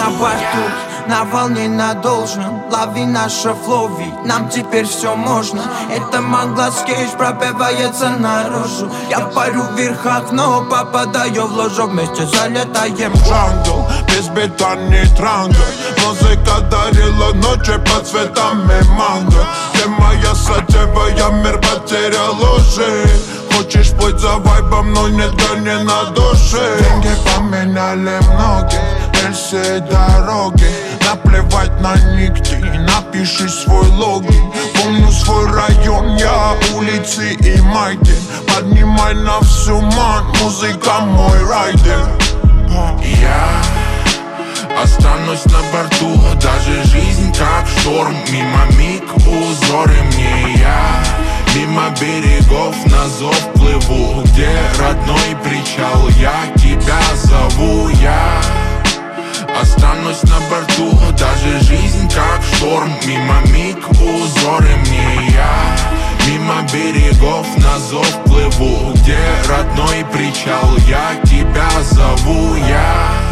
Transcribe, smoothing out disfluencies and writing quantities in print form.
на борту, на волне на должном. Лови наше флоу, ведь нам теперь все можно. Это Манглас Кейдж пробивается наружу. Я парю в верхах, но попадаю в ложу. Вместе залетаем в джангл, без бита ни транга. Музыка дарила ночи под цветами манго. Ты моя сатева, я мир потерял уже. Хочешь плыть за вайбом, но нет горни на душе. Деньги поменяли многие, рельсы и дороги. Наплевать на нигде, напиши свой логин. Помню свой район, я улицы и майки. Поднимай на всю ман, музыка мой райдер. Я останусь на борту, даже жизнь как шторм. Мимо миг узоры мне я, мимо берегов на зов плыву. Где родной причал, я тебя зову. Я останусь на борту, даже жизнь как шторм. Мимо миг узоры мне я, мимо берегов на зов плыву. Где родной причал, я тебя зову. Я